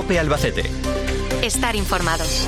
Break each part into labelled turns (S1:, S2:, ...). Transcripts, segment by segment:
S1: COPE Albacete.
S2: Estar informados.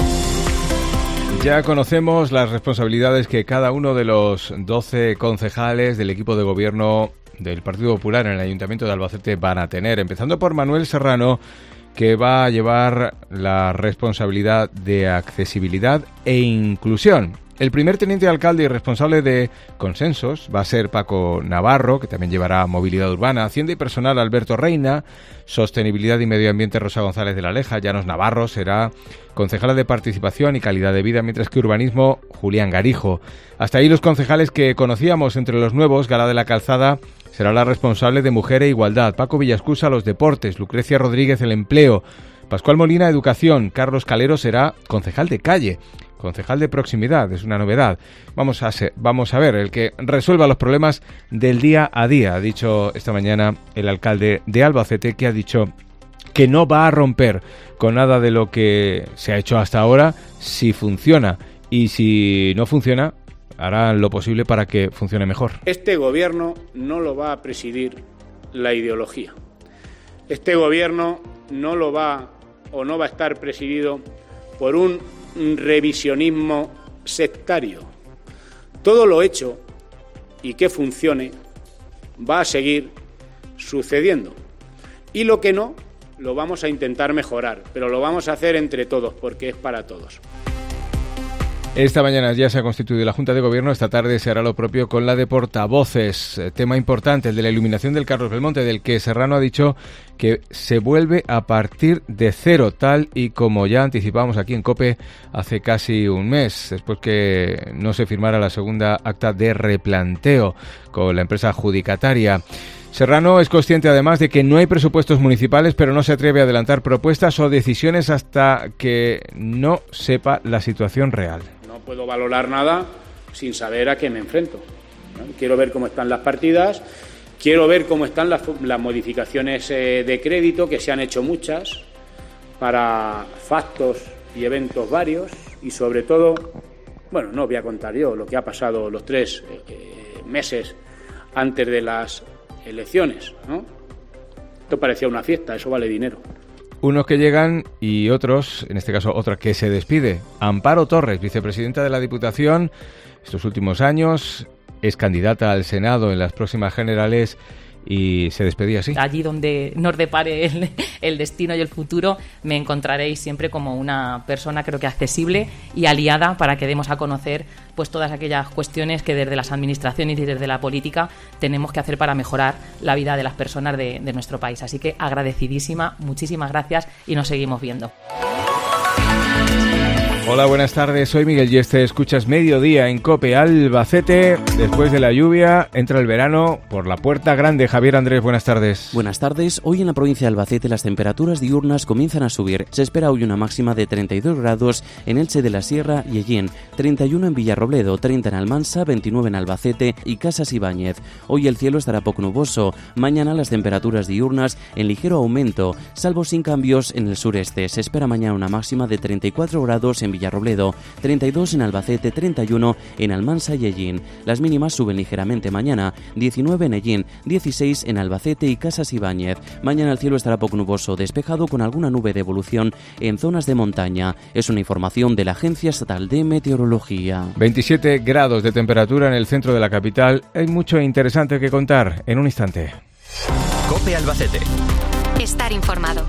S3: Ya conocemos las responsabilidades que cada uno de los 12 concejales del equipo de gobierno del Partido Popular en el Ayuntamiento de Albacete van a tener, empezando por Manuel Serrano, que va a llevar la responsabilidad de accesibilidad e inclusión. El primer teniente de alcalde y responsable de consensos va a ser Paco Navarro, que también llevará movilidad urbana, Hacienda y personal Alberto Reina, sostenibilidad y medio ambiente Rosa González de la Leja, Llanos Navarro será concejala de participación y calidad de vida, mientras que urbanismo Julián Garijo. Hasta ahí los concejales que conocíamos. Entre los nuevos, Gala de la Calzada será la responsable de Mujer e Igualdad, Paco Villascusa los deportes, Lucrecia Rodríguez el empleo, Pascual Molina educación, Carlos Calero será concejal de calle. Concejal de proximidad, es una novedad. Vamos a ver, el que resuelva los problemas del día a día, ha dicho esta mañana el alcalde de Albacete, que ha dicho que no va a romper con nada de lo que se ha hecho hasta ahora si funciona, y si no funciona, hará lo posible para que funcione mejor.
S4: Este gobierno no lo va a presidir la ideología. Este gobierno no va a estar presidido por un revisionismo sectario. Todo lo hecho y que funcione va a seguir sucediendo. Y lo que no, lo vamos a intentar mejorar, pero lo vamos a hacer entre todos, porque es para todos.
S3: Esta mañana ya se ha constituido la Junta de Gobierno. Esta tarde se hará lo propio con la de portavoces. Tema importante, el de la iluminación del Carlos Belmonte, del que Serrano ha dicho que se vuelve a partir de cero, tal y como ya anticipábamos aquí en COPE hace casi un mes, después que no se firmara la segunda acta de replanteo con la empresa adjudicataria. Serrano es consciente además de que no hay presupuestos municipales, pero no se atreve a adelantar propuestas o decisiones hasta que no sepa la situación real.
S4: No puedo valorar nada sin saber a qué me enfrento. Quiero ver cómo están las partidas, quiero ver cómo están las modificaciones de crédito, que se han hecho muchas, para factos y eventos varios, y sobre todo, bueno, no voy a contar yo lo que ha pasado los 3 meses antes de las elecciones, ¿no? Esto parecía una fiesta, eso vale dinero.
S3: Unos que llegan y otros, en este caso otra que se despide. Amparo Torres, vicepresidenta de la Diputación, estos últimos años, es candidata al Senado en las próximas generales y se despedía así.
S5: Allí donde nos depare el destino y el futuro, me encontraréis siempre como una persona, creo que accesible y aliada, para que demos a conocer pues todas aquellas cuestiones que desde las administraciones y desde la política tenemos que hacer para mejorar la vida de las personas de nuestro país. Así que agradecidísima, muchísimas gracias y nos seguimos viendo.
S3: Hola, buenas tardes, soy Miguel Yeste, escuchas Mediodía en COPE Albacete. Después de la lluvia entra el verano por la puerta grande. Javier Andrés, buenas tardes.
S6: Buenas tardes. Hoy en la provincia de Albacete las temperaturas diurnas comienzan a subir. Se espera hoy una máxima de 32 grados en Elche de la Sierra y Ellín, 31 en Villarrobledo, 30 en Almansa, 29 en Albacete y Casas Ibáñez. Hoy el cielo estará poco nuboso. Mañana las temperaturas diurnas en ligero aumento, salvo sin cambios en el sureste. Se espera mañana una máxima de 34 grados en Villarrobledo, 32 en Albacete, 31 en Almansa y Ellín. Las mínimas suben ligeramente mañana, 19 en Ellín, 16 en Albacete y Casas Ibáñez. Mañana el cielo estará poco nuboso, despejado con alguna nube de evolución en zonas de montaña. Es una información de la Agencia Estatal de Meteorología.
S3: 27 grados de temperatura en el centro de la capital. Hay mucho interesante que contar en un instante.
S1: COPE Albacete.
S2: Estar informado.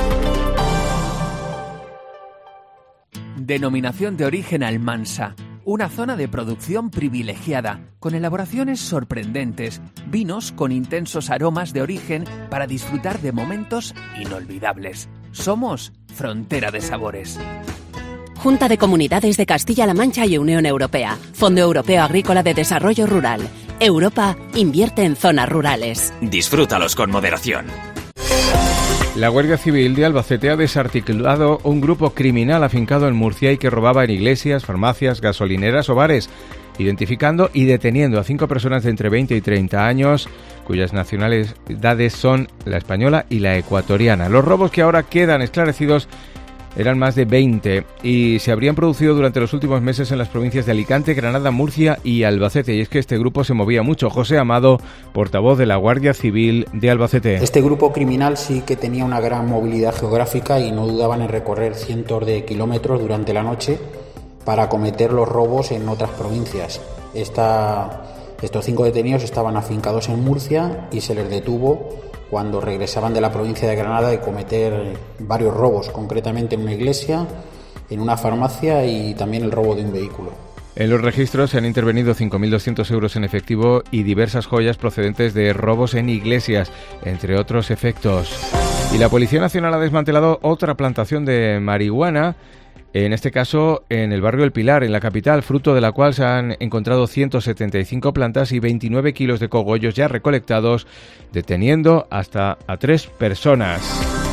S7: Denominación de origen Almansa, una zona de producción privilegiada, con elaboraciones sorprendentes, vinos con intensos aromas de origen para disfrutar de momentos inolvidables. Somos Frontera de Sabores.
S8: Junta de Comunidades de Castilla-La Mancha y Unión Europea. Fondo Europeo Agrícola de Desarrollo Rural. Europa invierte en zonas rurales.
S1: Disfrútalos con moderación.
S3: La Guardia Civil de Albacete ha desarticulado un grupo criminal afincado en Murcia y que robaba en iglesias, farmacias, gasolineras o bares, identificando y deteniendo a 5 personas de entre 20 y 30 años, cuyas nacionalidades son la española y la ecuatoriana. Los robos que ahora quedan esclarecidos eran más de 20 y se habrían producido durante los últimos meses en las provincias de Alicante, Granada, Murcia y Albacete. Y es que este grupo se movía mucho. José Amado, portavoz de la Guardia Civil de Albacete.
S9: Este grupo criminal sí que tenía una gran movilidad geográfica y no dudaban en recorrer cientos de kilómetros durante la noche para cometer los robos en otras provincias. Estos 5 detenidos estaban afincados en Murcia y se les detuvo cuando regresaban de la provincia de Granada de cometer varios robos, concretamente en una iglesia, en una farmacia y también el robo de un vehículo.
S3: En los registros se han intervenido 5.200 euros en efectivo y diversas joyas procedentes de robos en iglesias, entre otros efectos. Y la Policía Nacional ha desmantelado otra plantación de marihuana, en este caso en el barrio El Pilar, en la capital, fruto de la cual se han encontrado 175 plantas y 29 kilos de cogollos ya recolectados, deteniendo hasta a 3 personas.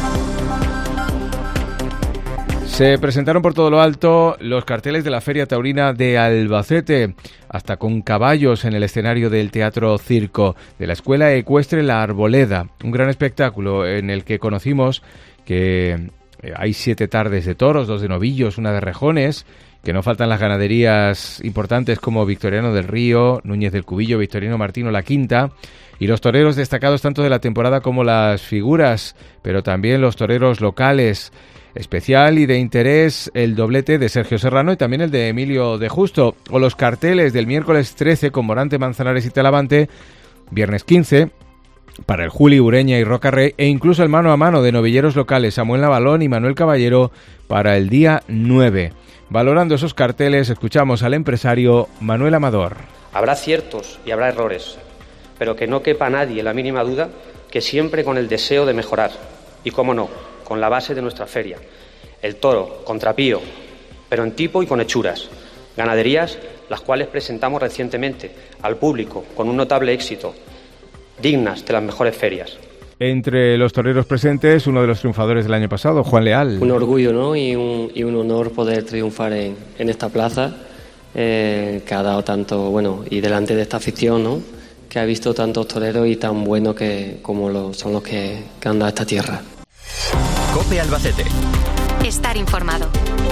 S3: Se presentaron por todo lo alto los carteles de la Feria Taurina de Albacete, hasta con caballos en el escenario del Teatro Circo, de la Escuela Ecuestre La Arboleda, un gran espectáculo en el que conocimos que hay 7 tardes de toros, 2 de novillos, 1 de rejones, que no faltan las ganaderías importantes como Victoriano del Río, Núñez del Cubillo, Victorino Martino La Quinta, y los toreros destacados tanto de la temporada como las figuras, pero también los toreros locales. Especial y de interés el doblete de Sergio Serrano y también el de Emilio de Justo, o los carteles del miércoles 13 con Morante, Manzanares y Talavante, viernes 15... para el Juli, Ureña y Roca Rey, e incluso el mano a mano de novilleros locales Samuel Navalón y Manuel Caballero para el día 9. Valorando esos carteles, escuchamos al empresario Manuel Amador.
S10: Habrá aciertos y habrá errores, pero que no quepa nadie la mínima duda que siempre con el deseo de mejorar, y cómo no, con la base de nuestra feria, el toro, contrapío, pero en tipo y con hechuras, ganaderías las cuales presentamos recientemente al público con un notable éxito, dignas de las mejores ferias.
S3: Entre los toreros presentes, uno de los triunfadores del año pasado, Juan Leal.
S11: Un orgullo, ¿no? y un honor poder triunfar en esta plaza, que ha dado tanto, bueno, y delante de esta afición, ¿no? Que ha visto tantos toreros y tan buenos como son los que han dado esta tierra.
S1: COPE Albacete.
S2: Estar informado.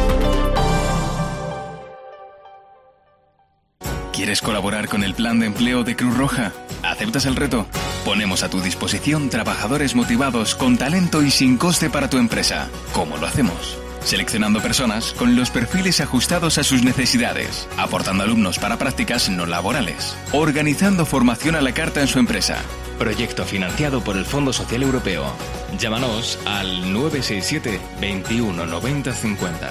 S12: ¿Quieres colaborar con el plan de empleo de Cruz Roja? ¿Aceptas el reto? Ponemos a tu disposición trabajadores motivados, con talento y sin coste para tu empresa. ¿Cómo lo hacemos? Seleccionando personas con los perfiles ajustados a sus necesidades, aportando alumnos para prácticas no laborales, organizando formación a la carta en su empresa.
S1: Proyecto financiado por el Fondo Social Europeo. Llámanos al 967 21 90 50.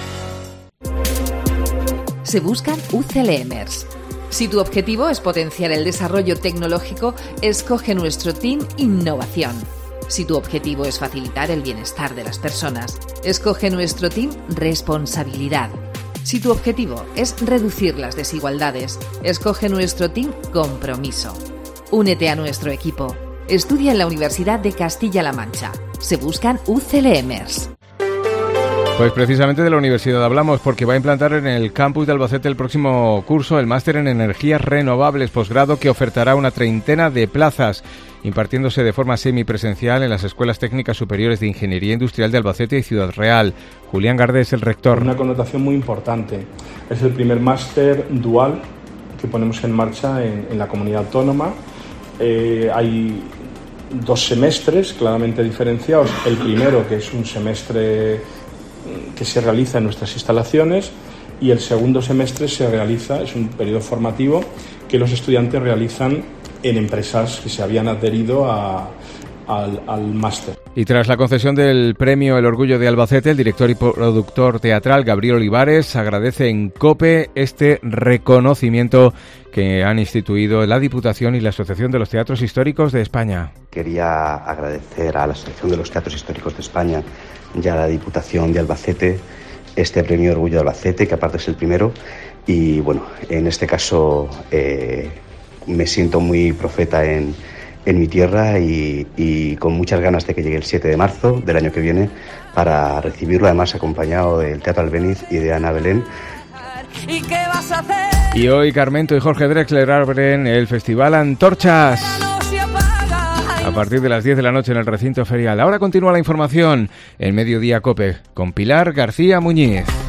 S13: Se buscan UCLMers. Si tu objetivo es potenciar el desarrollo tecnológico, escoge nuestro Team Innovación. Si tu objetivo es facilitar el bienestar de las personas, escoge nuestro Team Responsabilidad. Si tu objetivo es reducir las desigualdades, escoge nuestro Team Compromiso. Únete a nuestro equipo. Estudia en la Universidad de Castilla-La Mancha. Se buscan UCLMers.
S3: Pues precisamente de la universidad hablamos, porque va a implantar en el campus de Albacete el próximo curso el máster en energías renovables posgrado, que ofertará una 30 de plazas, impartiéndose de forma semipresencial en las escuelas técnicas superiores de Ingeniería Industrial de Albacete y Ciudad Real. Julián Gardés, el rector.
S14: Una connotación muy importante. Es el primer máster dual que ponemos en marcha en la comunidad autónoma. Hay 2 semestres claramente diferenciados. El primero, que es un semestre que se realiza en nuestras instalaciones, y el segundo semestre es un periodo formativo que los estudiantes realizan en empresas que se habían adherido al máster.
S3: Y tras la concesión del premio El Orgullo de Albacete, el director y productor teatral Gabriel Olivares agradece en COPE este reconocimiento que han instituido la Diputación y la Asociación de los Teatros Históricos de España.
S15: Quería agradecer a la Asociación de los Teatros Históricos de España y a la Diputación de Albacete este premio Orgullo de Albacete, que aparte es el primero, y bueno, en este caso me siento muy profeta en mi tierra y con muchas ganas de que llegue el 7 de marzo del año que viene para recibirlo, además acompañado del Teatro Albéniz y de Ana Belén.
S16: ¿Y qué vas a hacer?
S3: Y hoy Carmento y Jorge Drexler abren el Festival Antorchas. a partir de las 10 de la noche en el recinto ferial. Ahora continúa la información en Mediodía COPE con Pilar García Muñiz.